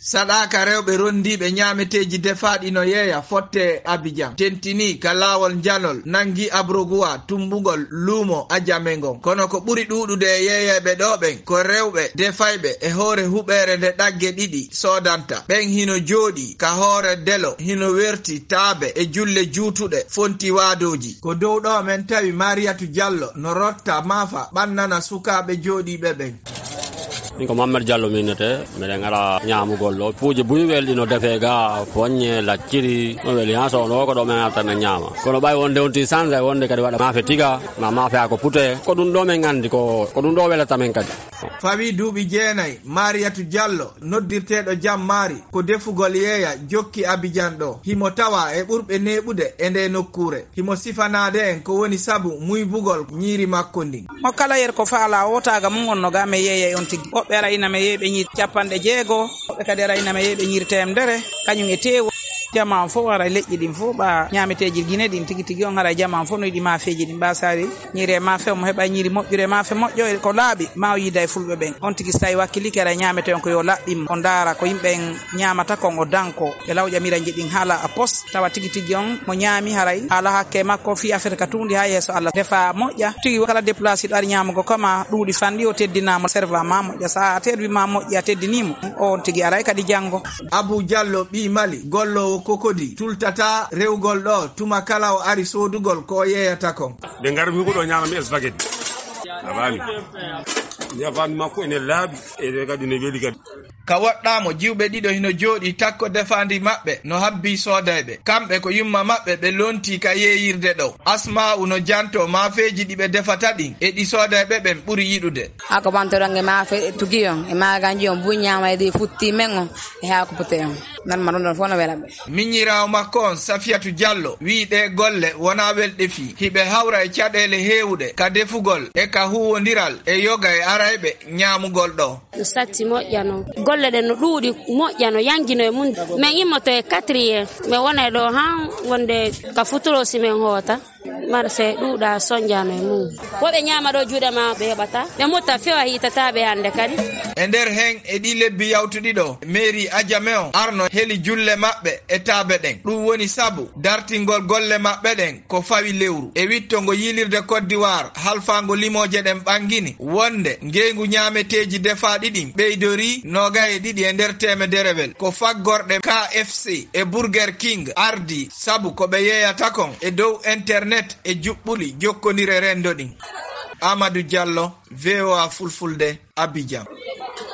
Sadaka rewɓe rondiɓe ñameteji defaɗi no yeeya fotte Abidjan tentini ka lawol janol nangi abroguwa tumbugol luumo Adjamengon kono ko ɓuri ɗuɗude e yeeyeɓe ɗo ɓen ko rewɓe defayɓe e hoore huɓere nde ɗagge ɗiɗi sodanta ɓen hino jooɗi ka hoore delo hino werti taabe e julle juutuɗe fonti waadoji ko dow ɗo men tawi Mariatou Diallo no rotta maafa ɓannana sukaɓe jooɗiɓe ɓen. Min ko Mamadou Diallo minete miɗen ara ñamugol ɗo puuje buñu welɗi no defe ga foññe lacciri no weli ha sowno ko ɗo men artana ñaama kono ɓawi wonde wonti sange wonde kadi waɗa maafe tiga ma maafe ha ko pute ko ɗum ɗo men gandi ko ɗum ɗo welata men kadi. Fawi duuɓi 9 Mariatou Diallo noddirteɗo Jammari ko defugol yeeya jokki Abidjan ɗo himo tawa e ɓurɓe neɓude e nde nokkure himo sifanade en ko woni sabu muybugol ñiiri makko ndin mo kala yer ko faala wotaga mum wonno ga me yeeya on tigui woɓɓe ara iname yeeɓe ñiir 50 woɓɓe kadi ara iname yeeɓe ñiir temedere kañum e tewo jama fof ara leƴƴi ɗin fof ɓa ñameteji guine ɗin tigui tigui on ara jama fof no yiɗi mafeji ɗin mbasari ñiire mafe mo heɓa ñiiri moƴƴure mafe moƴƴo ko laaɓi ma o yiida e fulɓe ɓen on tigui so tawi wakkiliki ara ñamete on ko yo laɓɓim o daara ko yimɓe ñamata kon o danko e lawƴamiraji ɗin haala a poste tawa tigui tigui on mo ñaami haray haala hakke makko fi affaire ka tundi ha yeeso Allah defa moƴƴa tigui kala déplacé ɗo ari ñamugo koma ɗuuɗi fanɗi o teddinama serva ma moƴƴa sa tedwi ma moƴƴi a teddinimo on tigui aray kadi janggo. Abou Diallo ɓi Mali gollowo kokodi tultata rewgol ɗo tuma kala o ari sodugol ko yeyata kon ɓe ngar mi huɗo ñama mi spaghetti abami yafami makko ene laaɓi e kadi ne weeli kadi ka woɗɗamo jiwɓe ɗiɗo hino jooɗi takko defandi maɓɓe no habbi sodayɓe kamɓe ko yumma maɓɓe ɓe lonti ka yeeyirde ɗo Asma'u no janto maafeji ɗiɓe defata ɗin e ɗi sodayɓe ɓen ɓuri yiɗude hako bantorange maafe tugi on e maganji on buññama e ɗi futti men on e hako pote on nanma ɗon ɗon fof no welaɓe. Miñirawo makko on Safiatou Diallo wi ɗe golle wona welɗe fi hiɓe hawra e caɗele hewɗe ka defugol e ka huwodiral e yoga e arayɓe ñamugol ɗo satti moƴƴano golle ɗe no ɗuuɗi moƴƴano yangino e mum min immoto e 4e min wona ɗo han wonde ka futorosi min hoota marché ɗuuɗa sonjano e mum woɓe ñama ɗo juuɗe ma ɓe heɓata ɓe mutta fewa hitataɓe hande kadi e nder hen e ɗi lebbi yawtuɗi ɗo mairie Adjamengon arno heli julle maɓɓe e taabe ɗen ɗum woni sabu dartingol golle maɓɓe ɗen ko fawi lewru e wittongo yilirde Côte d'Ivoire halfango limoje ɗen ɓangini wonde ngeygu ñameteji defaɗi ɗin ɓeydori 22 e nder temederewel ko faggorɗe KFC e Burger King ardi sabu ko ɓe yeyata kon e dow internet e juɓɓuli jokkonire rendo ɗin. Amadou Diallo, VOA Fulfulde, Abidjan.